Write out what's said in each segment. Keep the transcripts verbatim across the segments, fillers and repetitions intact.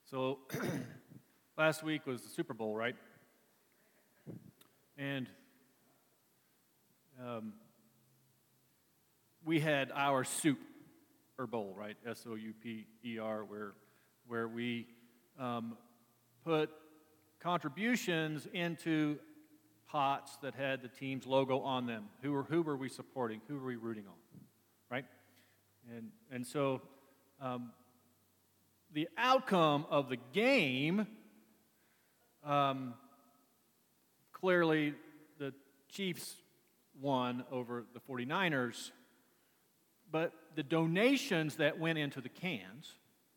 So last week was the Super Bowl, right? And um, we had our Soup or Bowl, right? S O U P E R, where where we um, put contributions into pots that had the team's logo on them. Who were who were we supporting? Who were we rooting on? Right? And and so um, the outcome of the game, um, clearly the Chiefs won over the forty-niners, but the donations that went into the cans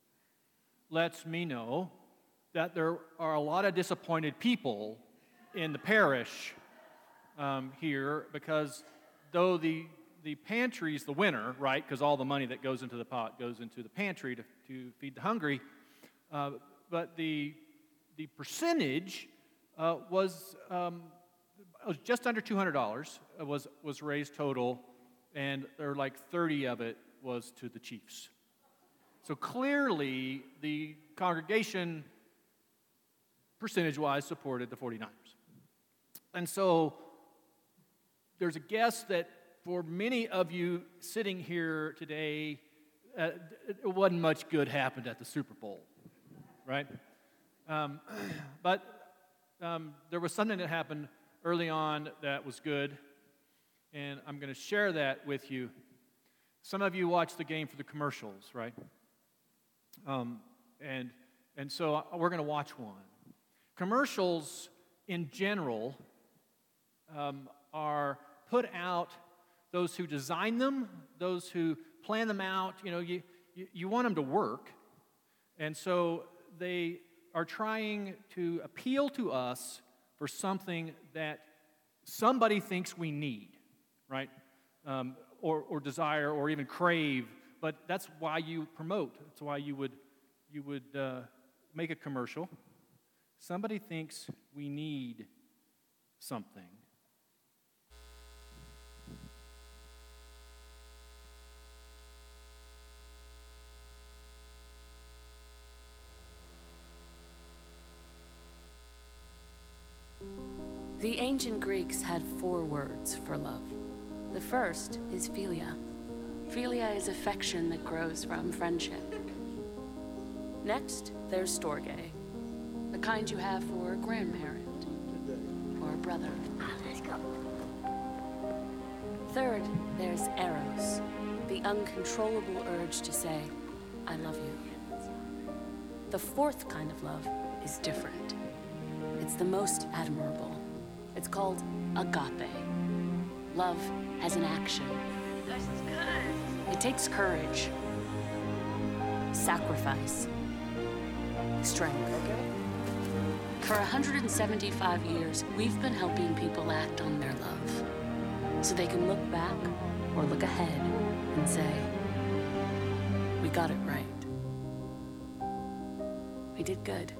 lets me know that there are a lot of disappointed people in the parish um, here, because though the the pantry's the winner, right, because all the money that goes into the pot goes into the pantry to, to feed the hungry, uh, but the the percentage uh, was um, was just under two hundred dollars was was raised total, and there like thirty of it was to the Chiefs. So clearly, the congregation, percentage-wise, supported the forty-niners. And so there's a guess that for many of you sitting here today, uh, it wasn't much good happened at the Super Bowl, right? Um, but um, there was something that happened early on that was good, and I'm going to share that with you. Some of you watched the game for the commercials, right? Um, and and so we're going to watch one. Commercials, in general, um, are put out, those who design them, those who plan them out, you know, you, you, you want them to work. And so they are trying to appeal to us for something that somebody thinks we need, right? Um, or, or desire, or even crave. But that's why you promote. That's why you would you would uh, make a commercial. Somebody thinks we need something. The ancient Greeks had four words for love. The first is philia. Philia is affection that grows from friendship. Next, there's storge, the kind you have for a grandparent or a brother. Let's go. Third, there's eros, the uncontrollable urge to say, I love you. The fourth kind of love is different. It's the most admirable. It's called agape. Love as an action. This is good. It takes courage, sacrifice, strength. Okay. For one hundred seventy-five years, we've been helping people act on their love so they can look back or look ahead and say, we got it right. We did good.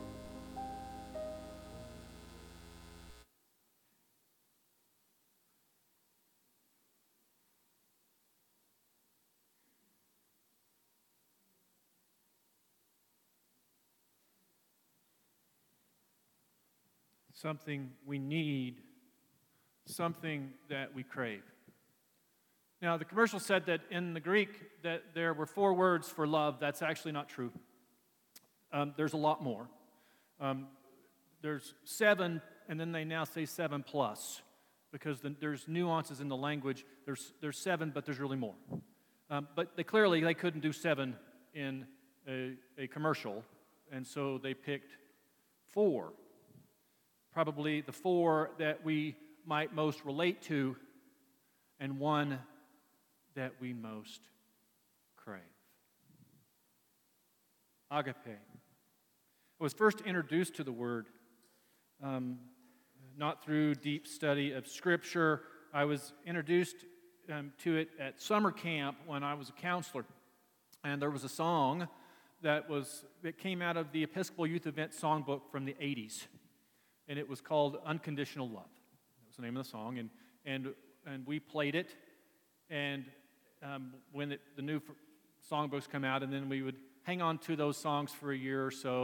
Something we need, something that we crave. Now, the commercial said that in the Greek that there were four words for love. That's actually not true. Um, there's a lot more. Um, there's seven, and then they now say seven plus, because the, there's nuances in the language. There's there's seven, but there's really more. Um, but they clearly they couldn't do seven in a, a commercial, and so they picked four. Probably the four that we might most relate to, and one that we most crave. Agape. I was first introduced to the word um, not through deep study of Scripture. I was introduced um, to it at summer camp when I was a counselor, and there was a song that was that came out of the Episcopal Youth Event songbook from the eighties. And it was called Unconditional Love. That was the name of the song, and and and we played it. And um, when it, the new songbooks come out, and then we would hang on to those songs for a year or so,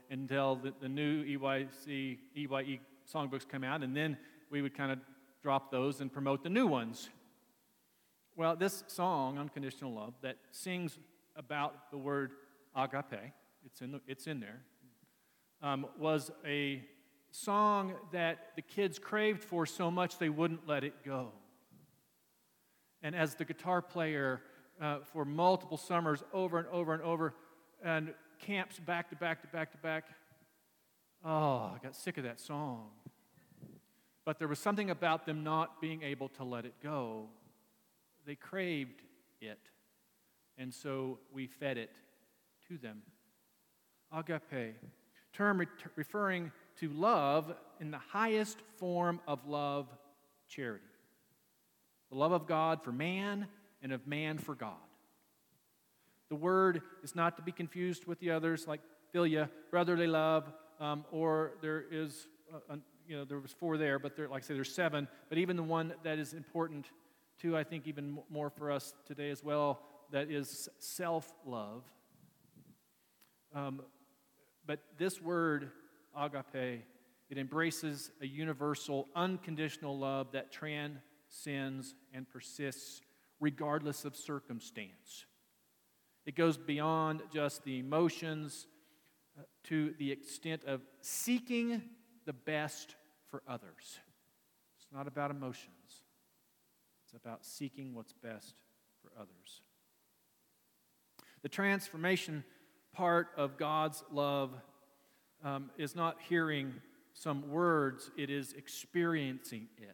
until the, the new E Y C, E Y E songbooks come out, and then we would kind of drop those and promote the new ones. Well, this song, Unconditional Love, that sings about the word agape, it's in, the, it's in there, um, was a song that the kids craved for so much they wouldn't let it go. And as the guitar player uh, for multiple summers over and over and over, and camps back to back to back to back, oh, I got sick of that song. But there was something about them not being able to let it go. They craved it, and so we fed it to them. Agape, term re- referring to love in the highest form of love, charity. The love of God for man and of man for God. The word is not to be confused with the others like philia, brotherly love, um, or there is, uh, uh, you know, there was four there, but there, like I say, there's seven. But even the one that is important, too, I think even more for us today as well, that is self-love. Um, but this word, agape, it embraces a universal, unconditional love that transcends and persists regardless of circumstance. It goes beyond just the emotions uh, to the extent of seeking the best for others. It's not about emotions. It's about seeking what's best for others. The transformation part of God's love um, is not hearing some words, it is experiencing it.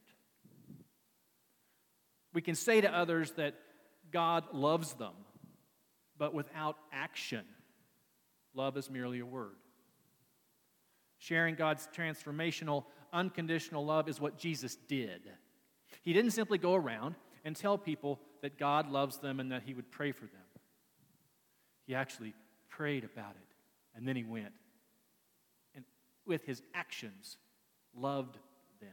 We can say to others that God loves them, but without action, love is merely a word. Sharing God's transformational, unconditional love is what Jesus did. He didn't simply go around and tell people that God loves them and that he would pray for them. He actually prayed about it, and then he went and with his actions loved them.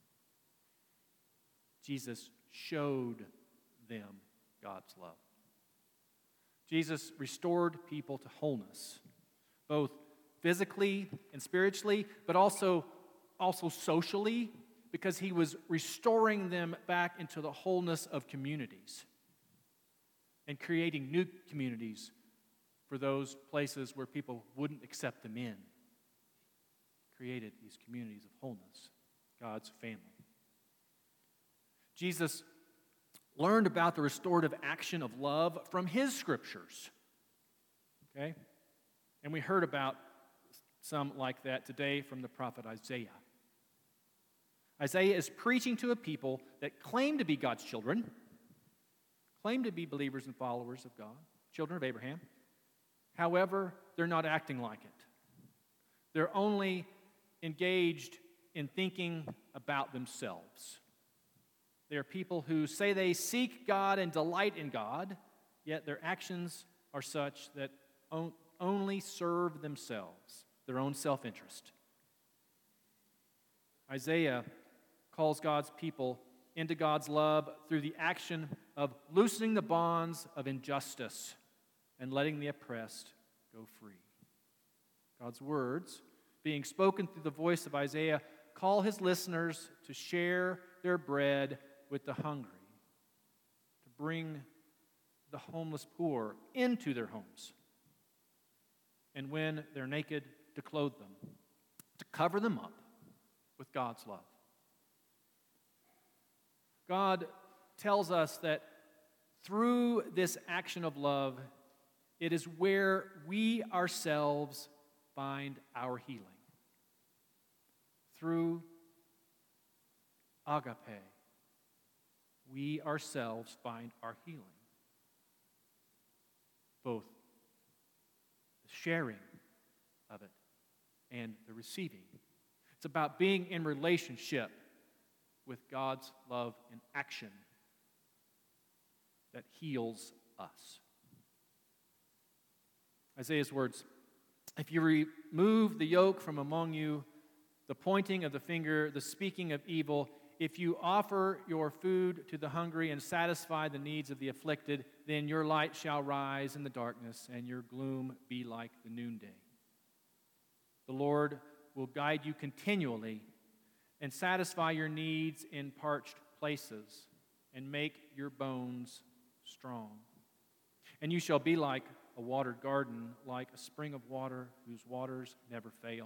Jesus showed them God's love. Jesus restored people to wholeness, both physically and spiritually, but also, also socially, because he was restoring them back into the wholeness of communities and creating new communities for those places where people wouldn't accept them in. Created these communities of wholeness, God's family. Jesus learned about the restorative action of love from his scriptures. Okay? And we heard about some like that today from the prophet Isaiah. Isaiah is preaching to a people that claim to be God's children, claim to be believers and followers of God, children of Abraham. However, they're not acting like it. They're only engaged in thinking about themselves. They are people who say they seek God and delight in God, yet their actions are such that only serve themselves, their own self-interest. Isaiah calls God's people into God's love through the action of loosening the bonds of injustice and letting the oppressed go free. God's words, being spoken through the voice of Isaiah, call his listeners to share their bread with the hungry, to bring the homeless poor into their homes, and when they're naked, to clothe them, to cover them up with God's love. God tells us that through this action of love, it is where we ourselves find our healing. Through agape, we ourselves find our healing. Both the sharing of it and the receiving. It's about being in relationship with God's love in action that heals us. Isaiah's words, if you remove the yoke from among you, the pointing of the finger, the speaking of evil, if you offer your food to the hungry and satisfy the needs of the afflicted, then your light shall rise in the darkness and your gloom be like the noonday. The Lord will guide you continually and satisfy your needs in parched places and make your bones strong. And you shall be like a watered garden, like a spring of water whose waters never fail.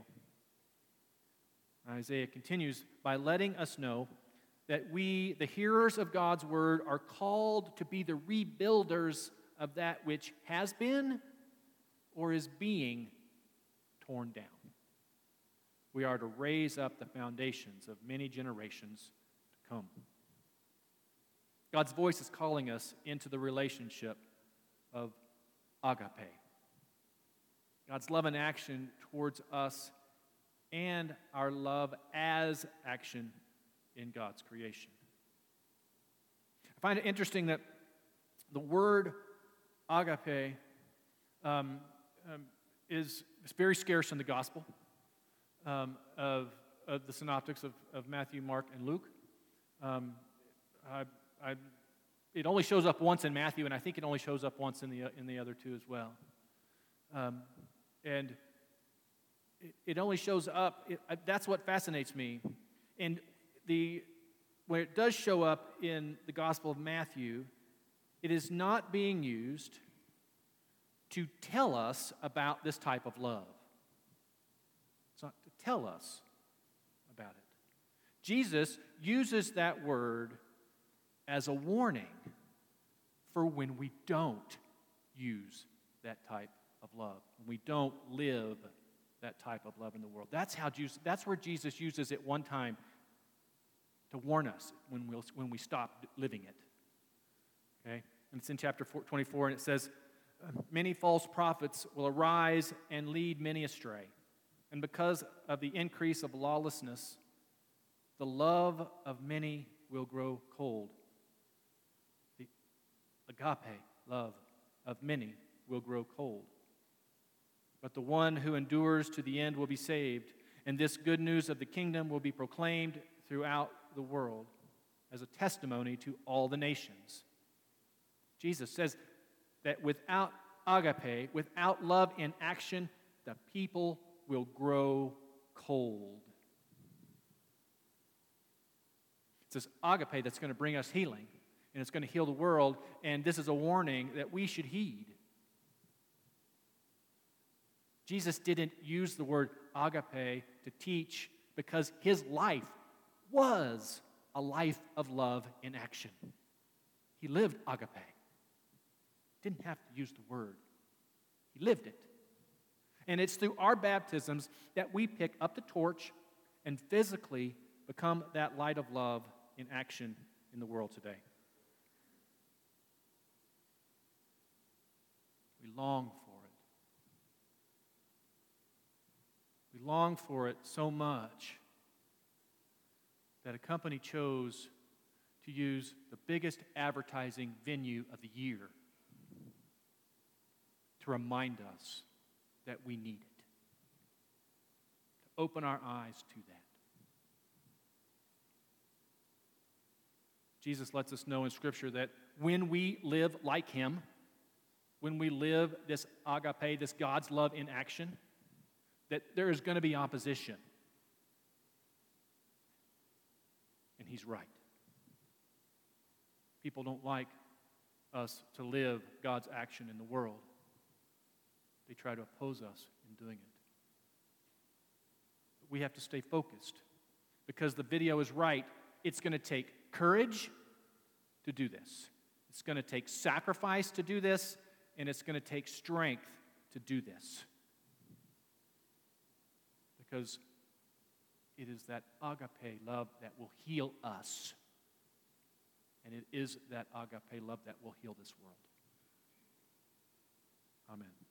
Isaiah continues by letting us know that we, the hearers of God's word, are called to be the rebuilders of that which has been or is being torn down. We are to raise up the foundations of many generations to come. God's voice is calling us into the relationship of agape. God's love and action towards us and our love as action in God's creation. I find it interesting that the word agape um, um, is, is very scarce in the gospel um, of, of the synoptics of, of Matthew, Mark, and Luke. Um, I, I, it only shows up once in Matthew, and I think it only shows up once in the in the other two as well. Um, and it, it only shows up. It, I, that's what fascinates me. And the when it does show up in the Gospel of Matthew, it is not being used to tell us about this type of love. It's not to tell us about it. Jesus uses that word as a warning for when we don't use that type of love, when we don't live that type of love in the world. That's how Jesus, that's where Jesus uses it one time to warn us when we we'll, when we stop living it. Okay, and it's in chapter twenty-four, and it says, "Many false prophets will arise and lead many astray, and because of the increase of lawlessness, the love of many will grow cold." The agape love of many will grow cold. But the one who endures to the end will be saved, and this good news of the kingdom will be proclaimed throughout the world as a testimony to all the nations. Jesus says that without agape, without love in action, the people will grow cold. It's this agape that's going to bring us healing, and it's going to heal the world, and this is a warning that we should heed. Jesus didn't use the word agape to teach because his life was a life of love in action. He lived agape. Didn't have to use the word. He lived it. And it's through our baptisms that we pick up the torch and physically become that light of love in action in the world today. We long for it. We long for it so much that a company chose to use the biggest advertising venue of the year to remind us that we need it, to open our eyes to that. Jesus lets us know in Scripture that when we live like him, when we live this agape, this God's love in action, that there is going to be opposition. And he's right. People don't like us to live God's action in the world. They try to oppose us in doing it. But we have to stay focused because the video is right. It's going to take courage to do this. It's going to take sacrifice to do this, and it's going to take strength to do this. Because it is that agape love that will heal us. And it is that agape love that will heal this world. Amen.